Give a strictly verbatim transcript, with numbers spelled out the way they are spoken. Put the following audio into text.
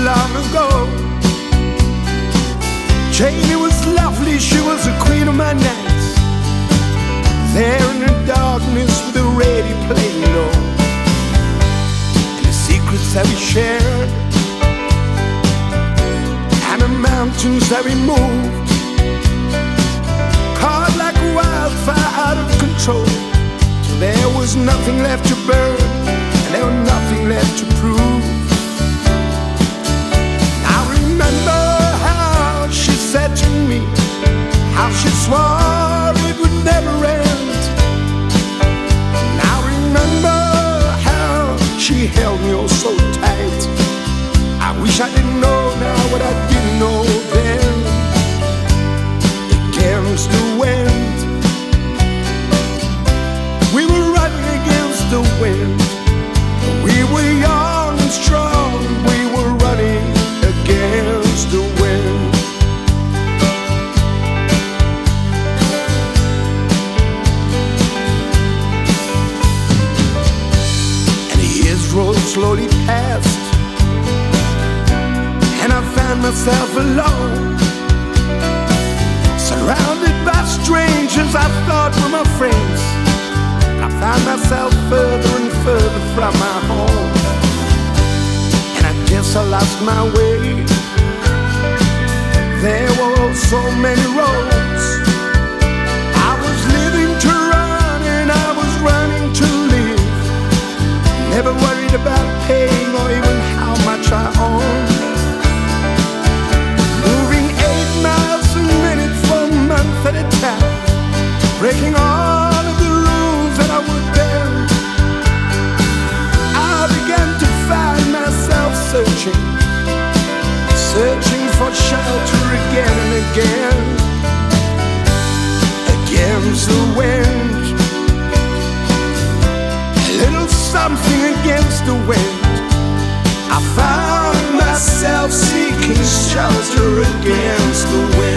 long ago. Janie was lovely, she was the queen of my nights. There in the darkness with the radio playing low, and the secrets that we shared, and the mountains that we moved, caught like a wildfire out of control, till there was nothing left to burn, and there was nothing left to prove. I remember how she said to me, how she swore it would never end. And I remember how she held me oh so tight. I wish I didn't know now what I didn't know then. Against the wind, we were running against the wind. We were young and strong, we were running against the wind. And the years rolled slowly past, and I found myself alone, surrounded by strangers I thought were my friends. I found myself further and further from my home, and I guess I lost my way. There were so many roads. I was living to run, and I was running to live, never worried about paying or even how much I owned. Moving eight miles a minute for a month at a time, breaking all of the rules that I would bend. I began to find myself searching, searching for shelter again and again, against the wind. A little something against the wind. I found myself seeking shelter against the wind.